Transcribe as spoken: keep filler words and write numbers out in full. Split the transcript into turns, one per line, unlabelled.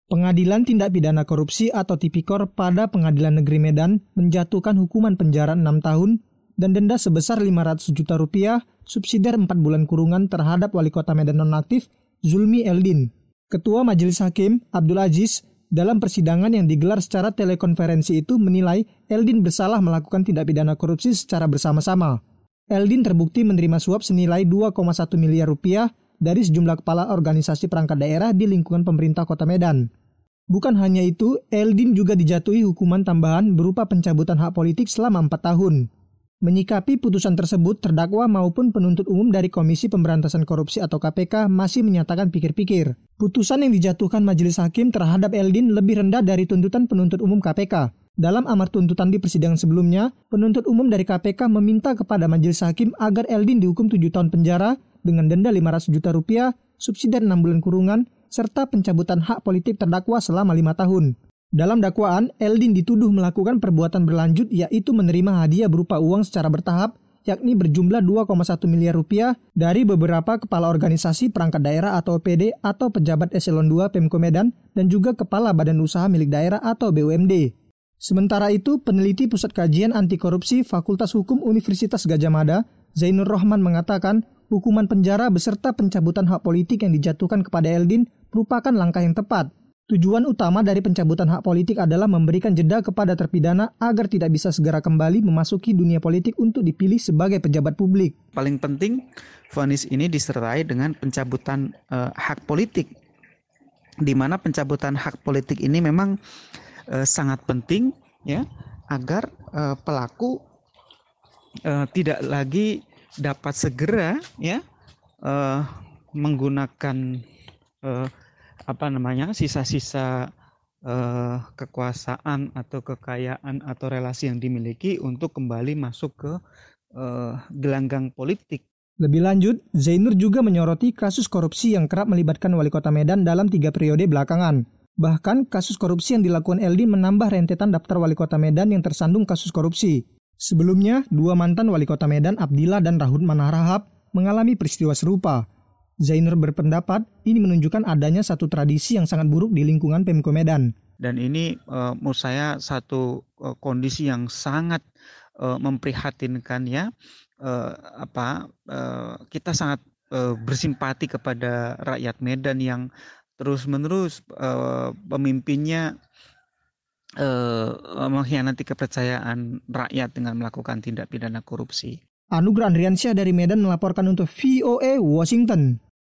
Pengadilan Tindak Pidana Korupsi atau Tipikor pada Pengadilan Negeri Medan menjatuhkan hukuman penjara enam tahun dan denda sebesar lima ratus juta rupiah, subsidiar empat bulan kurungan terhadap Wali Kota Medan nonaktif Zulmi Eldin. Ketua Majelis Hakim, Abdul Aziz, dalam persidangan yang digelar secara telekonferensi itu menilai Eldin bersalah melakukan tindak pidana korupsi secara bersama-sama. Eldin terbukti menerima suap senilai dua koma satu miliar rupiah dari sejumlah kepala organisasi perangkat daerah di lingkungan pemerintah Kota Medan. Bukan hanya itu, Eldin juga dijatuhi hukuman tambahan berupa pencabutan hak politik selama empat tahun. Menyikapi putusan tersebut, terdakwa maupun penuntut umum dari Komisi Pemberantasan Korupsi atau K P K masih menyatakan pikir-pikir. Putusan yang dijatuhkan Majelis Hakim terhadap Eldin lebih rendah dari tuntutan penuntut umum K P K. Dalam amar tuntutan di persidangan sebelumnya, penuntut umum dari K P K meminta kepada Majelis Hakim agar Eldin dihukum tujuh tahun penjara dengan denda lima ratus juta rupiah, subsidiar enam bulan kurungan, serta pencabutan hak politik terdakwa selama lima tahun. Dalam dakwaan, Eldin dituduh melakukan perbuatan berlanjut yaitu menerima hadiah berupa uang secara bertahap, yakni berjumlah dua koma satu miliar rupiah dari beberapa kepala organisasi perangkat daerah atau O P D atau pejabat eselon dua Pemko Medan dan juga kepala badan usaha milik daerah atau B U M D. Sementara itu, peneliti Pusat Kajian Anti Korupsi Fakultas Hukum Universitas Gadjah Mada, Zainur Rohman mengatakan, hukuman penjara beserta pencabutan hak politik yang dijatuhkan kepada Eldin merupakan langkah yang tepat. Tujuan utama dari pencabutan hak politik adalah memberikan jeda kepada terpidana agar tidak bisa segera kembali memasuki dunia politik untuk dipilih sebagai pejabat publik.
Paling penting, vonis ini disertai dengan pencabutan uh, hak politik, di mana pencabutan hak politik ini memang uh, sangat penting, ya, agar uh, pelaku uh, tidak lagi dapat segera, ya, uh, menggunakan uh, apa namanya sisa-sisa uh, kekuasaan atau kekayaan atau relasi yang dimiliki untuk kembali masuk ke uh, gelanggang politik.
Lebih lanjut, Zainur juga menyoroti kasus korupsi yang kerap melibatkan Wali Kota Medan dalam tiga periode belakangan. Bahkan kasus korupsi yang dilakukan Eldin menambah rentetan daftar Wali Kota Medan yang tersandung kasus korupsi. Sebelumnya, dua mantan Wali Kota Medan, Abdillah dan Rahut Manarahap, mengalami peristiwa serupa. Zainur berpendapat ini menunjukkan adanya satu tradisi yang sangat buruk di lingkungan Pemko Medan.
Dan ini uh, menurut saya satu uh, kondisi yang sangat uh, memprihatinkan, ya. Uh, apa uh, kita sangat uh, bersimpati kepada rakyat Medan yang terus-menerus uh, pemimpinnya uh, mengkhianati kepercayaan rakyat dengan melakukan tindak pidana korupsi.
Anugrah Andriansyah dari Medan melaporkan untuk V O A Washington.